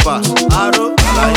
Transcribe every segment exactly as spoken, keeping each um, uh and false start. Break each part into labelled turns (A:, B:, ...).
A: pass. Aro, alaye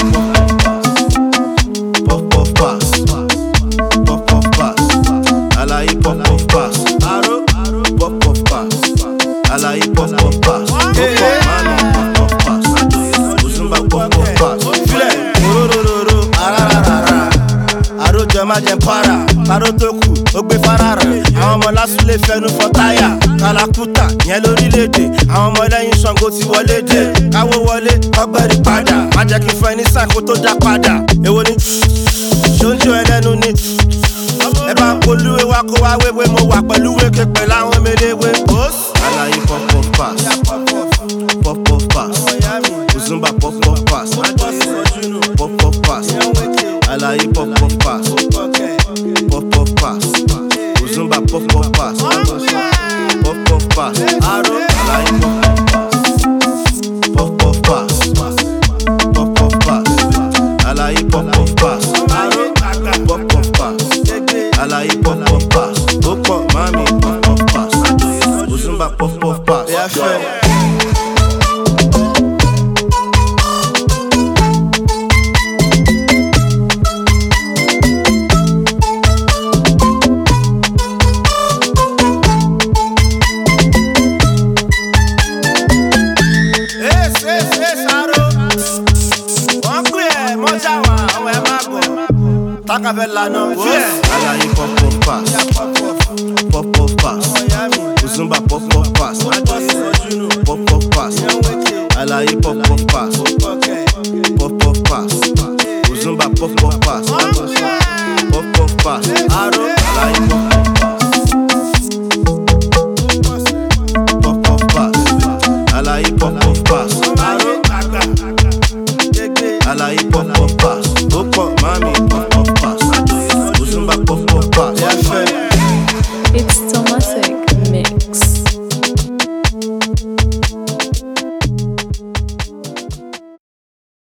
A: pop pop pass. Pop pop pass. Alaye pop pop pass. Aro, pop pop pass. Alaye pop pop pass. Pop pop mami pop pop pass. Ozumba pop pop pass. File, orororo, ararara. Aro jama jẹ para, paro tó kù, ó gbé farara. Àwọn ọmọ lásù lè fẹnu fọ táyà. Kalakuta yẹn lórílẹ̀-èdè. Àwọn ọmọ lẹ́yìn Ṣàngó ti wọlé dé. Káwó wọlé, kọ́gbẹ́rì padà. Má jẹ́ kí fún ẹni sáàkó tó já padà. Èwo ni ṣoúnjẹ ẹlẹ́nu ni. Ẹ bá polúwe wá kó wá wéwé. Mo wà pẹ̀lú wéke pẹ̀lú àwọn méléwé. Alaye pop pop pass. Pop pop pass. Ozumba pop pop pass. Pop pop pass. Alaye pop pop pass. Pop pop pass. Ozumba pop pop pass. Pop pop pass. Aro alaye pop pop pass. Pop pop pass. Alaye pop pop pass. Aro pop pop pass. Alaye pop pop pass. Opo mami pop pop pass. Ozumba pop pop pass. Takavella no fear. Alaye pop pop pass. Pop pop pass. Ozumba pop pop pass. Pop pop pass. Alaye pop pop pass. Pop pop pass. Ozumba pop pop pass. Pop pop pass. Aro alaye pop.